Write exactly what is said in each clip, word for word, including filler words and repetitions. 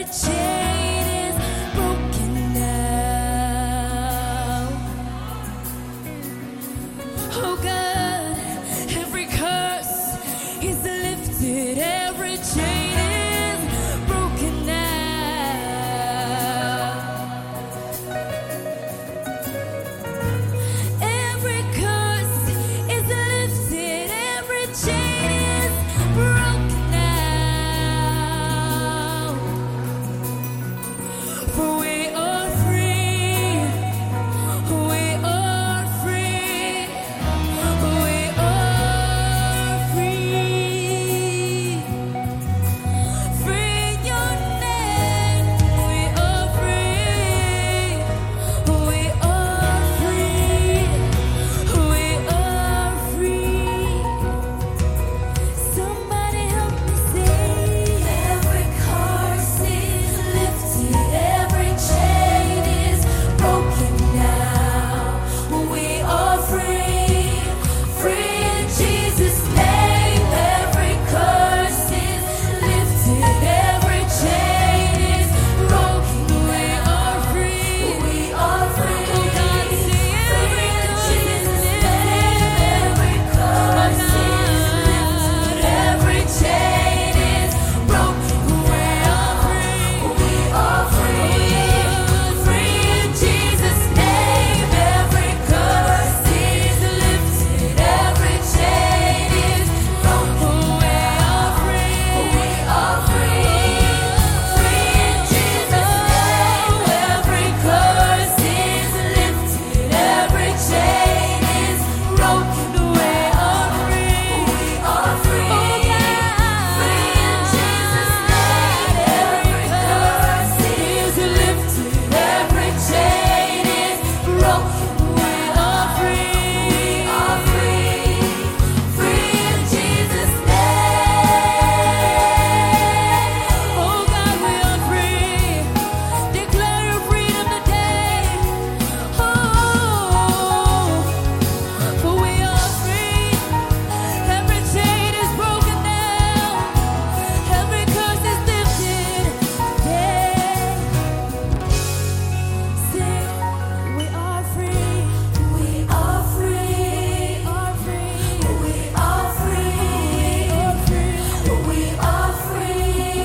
chain is broken now. Oh God, every curse is lifted, every chain is broken now. Every curse is lifted, every chain is broken now. For we are free, we are free, we are free. Free in your name, we are free, we are free, we are free. Somebody help me sing. Every curse is lifted, every chain is broken now. We are free, free in Jesus' name. Every curse is lifted, every chain is broken. We are free, we are free. Oh God, say every curse is lifted, every curse is lifted, every chain is broken. We are free, we are free, free in Jesus' name. Every curse is lifted, every chain is broken. We are free, we are free, free in Jesus' name. Every curse is lifted, every chain is broken. We are free, we are free, free in Jesus' name. Every curse is lifted, every chain is broken. We are free, we are free, free in Jesus' name. Oh God, we are free. Declare your freedom today. Oh, for we are free. Every chain is broken now. Every curse is lifted today. Sing, we are free. We are free. We are free. We are free.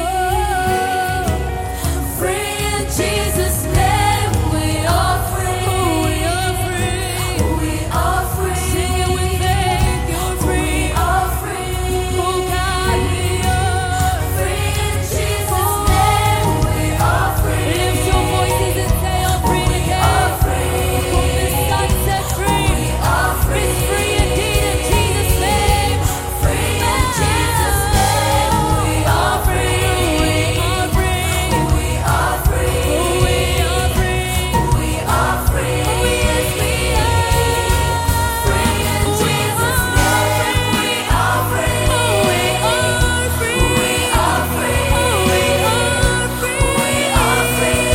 Free in Jesus' name. We are free. We are free. We are free. Sing it with faith. You're free. We are free. Oh God, we are free in Jesus' name. We are free. Lift your voices and say, I'm free today. We are free. Whom the Son set free is free indeed in Jesus' name. Free in Jesus' name. We are free. We are free. We are free. We are free. We are free. Yes, we are. Free in Jesus' name. We are free. We are free. We are free. We are free. We are free.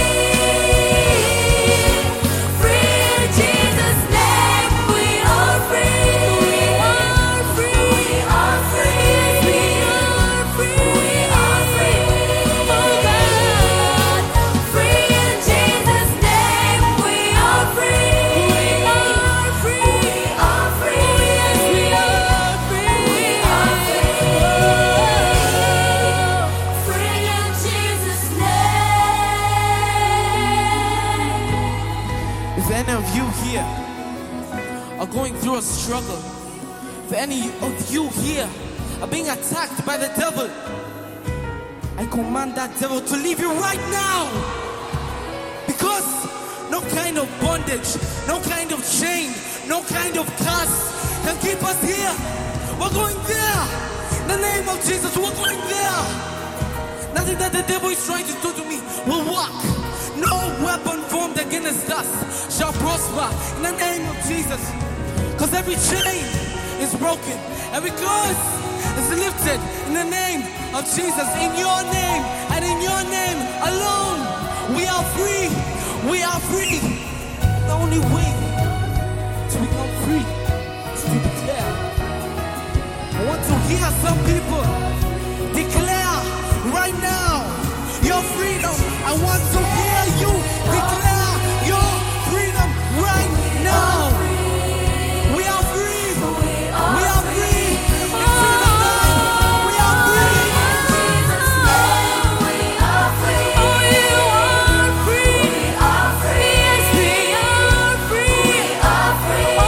Free in Jesus' name. We are free. We are free. We are free. We are free. We are free. Oh God, free in Jesus' name. We are free. We are free. We are free. Yes, we are free. We are free. Free in Jesus' name. If any of you here are going through a struggle, if any of you here are being attacked by the devil, I command that devil to leave you right now. Because no kind of bondage, no kind of chain, no kind of curse can keep us here. We're going there. In the name of Jesus, we're going there. Nothing that the devil is trying to do to me will work. No weapon formed against us shall prosper in the name of Jesus. Because every chain is broken, every curse is lifted in the name of Jesus. In your name and in your name alone, we are free. We are free. The only way to become free is to declare. I want to hear some people declare right now your freedom. want to hear you declare your freedom right now. We are free. We are free. In Jesus' name, we are free. We are free. Oh, you are free. We are free. Yes, we are free. We are free. Oh,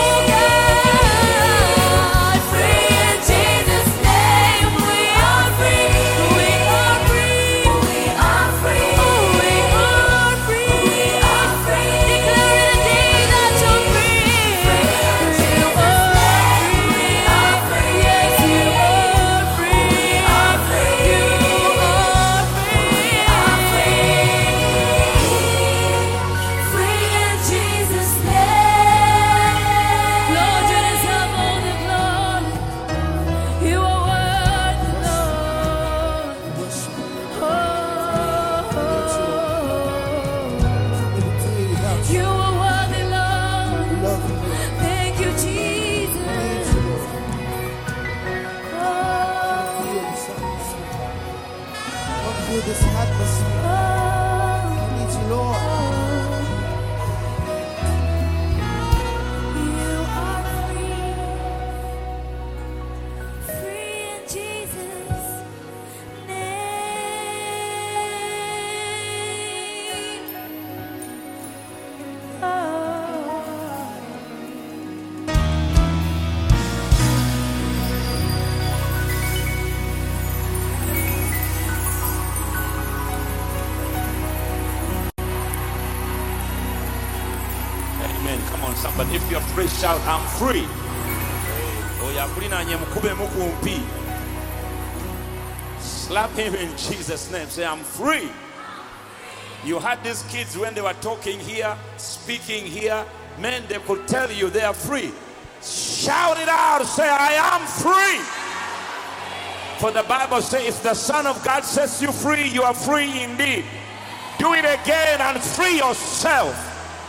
God, free in Jesus' name. We are free. We are free. We are free. Oh, we are free. We are free. Declare the day that you're free. Free in Jesus' name. We are free. Yes, you are free. We are free. You are free. We are free. Free in Jesus' name. Lord, you deserve all the glory. You are worthy, Lord. Oh, you are worthy, Lord. Thank you, Jesus. Oh, Come through this atmosphere. oh. I need you, Lord. You are free, free in Jesus' name. Oh. Amen. Come on, somebody. If you're free, shout, I'm free. Oh, you're free now. You're mukube mukumpi. Slap him in Jesus' name. Say, I'm free. You had these kids when they were talking here, speaking here. Men, they could tell you they are free. Shout it out. Say, I am free. For the Bible says, if the Son of God sets you free, you are free indeed. Do it again and free yourself.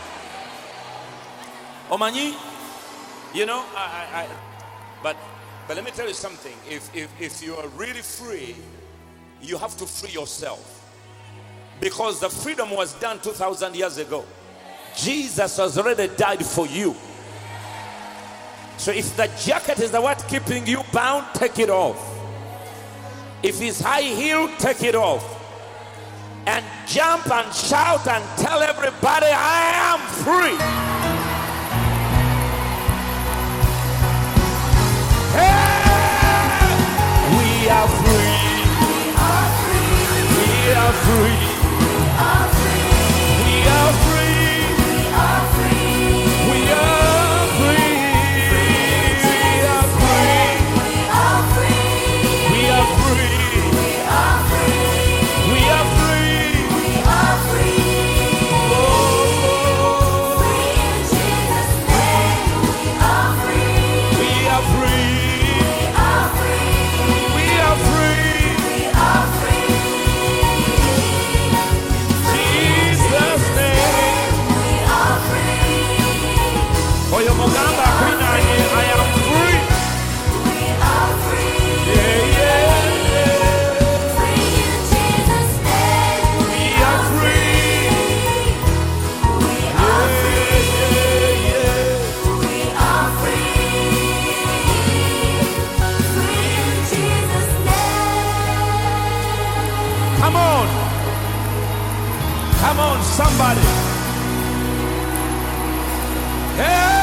Omanyi, you know, I, I, I, but, but let me tell you something. If, if, if you are really free, you have to free yourself. Because the freedom was done two thousand years ago. Jesus has already died for you. So if the jacket is the what keeping you bound, take it off. If it's high heel, take it off. And jump and shout and tell everybody, I am free. Hey! We are free. We are free. We are free. We are free. We are free. We are free. We are free. We are free. We are free. We are free. We are free. We are free. Oh, Free in Jesus' name. We are free. we are free. We are free. We are free. We are free. Jesus' name. We are free. Oh, your Mogamba Queen, I I am free. We are free. Yeah, yeah, yeah. Free in Jesus' name. We are free. We are free. Yeah, yeah. We are free. Free in Jesus' name. Come on. Come on, somebody. Hey!